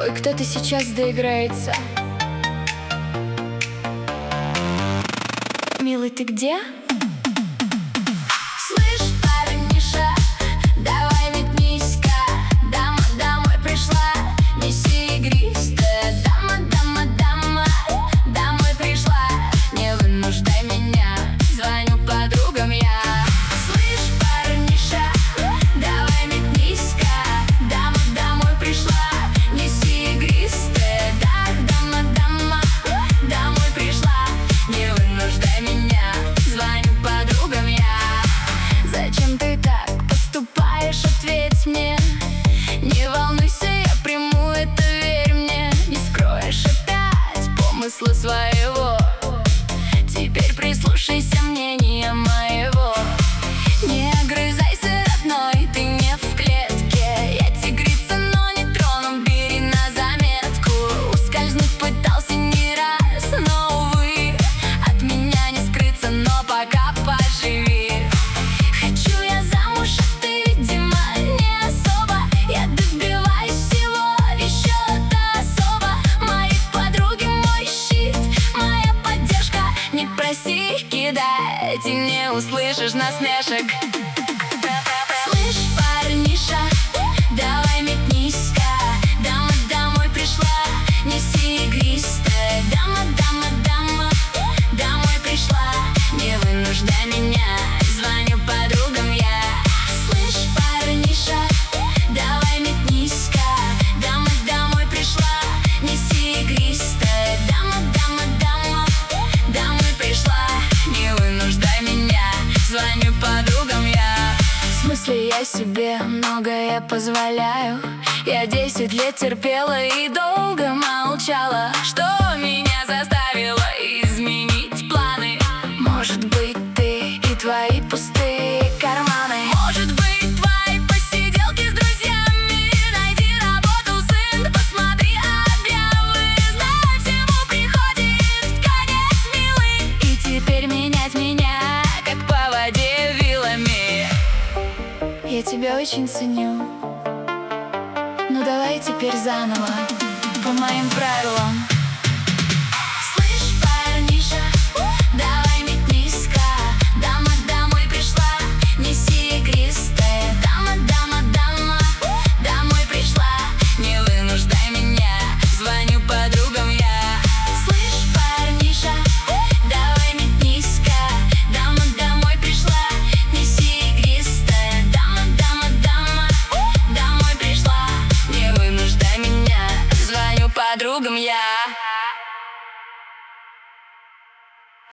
Ой, кто-то сейчас доиграется. Милый, ты где? Слышь, парниша, давай метнись-ка. Дама домой пришла, неси игристое. Дама, дама, дама, домой пришла, не вынуждай меня, звоню подругам я. Слышь, парниша, давай метнись-ка. Дама домой пришла, неси игристое. Дама, дама, домой пришла, не вынуждай меня, звоню подругам я. Зачем ты так поступаешь, ответь мне. Не волнуйся, я приму это, верь мне. Не скроешь опять помысла своего. Теперь прислушайся мнению моего. Не огрызайся, родной, ты не в клетке. Я тигрица, но не трону, бери на заметку. Ускользнуть пытался не раз, но, увы, от меня не скрыться, но пока поживи. Хочу я замуж, а ты, видимо, не особо. Я добиваюсь всего, еще-то особо. Мои подруги мой щит, моя поддержка. Не проси их кидать, и не услышишь насмешек. Слышь, парниша, давай метнись-ка. Дама домой пришла, неси игристое. Дама, дама, дама, домой пришла, не вынуждай меня, звоню подругам я. Слышь, парниша, давай метнись-ка. Дама домой пришла, неси игристое. Дама, дама, дама, домой пришла, не вынуждай меня, звоню подругам я. В смысле, я себе многое позволяю. Я 10 лет терпела и долго молчала. Что меня заставило изменить планы? Может быть, ты и твои пустые карманы. Может быть, твои посиделки с друзьями. Найди работу, сын, посмотри объявы. Знай, всему приходит конец, милый. И теперь менять меня, как по воде вилами. Я тебя очень ценю. Ну давай теперь заново, по моим правилам. Слышь, парниша, давай метнись-ка. Дама домой пришла, неси игристое. Дама, дама, дама, домой пришла, не вынуждай меня, звоню подругам я. Слышь, парниша, давай метнись-ка. Дама домой пришла, неси игристое. Дама, дама, дама, домой пришла, не вынуждай меня, звоню подругам я.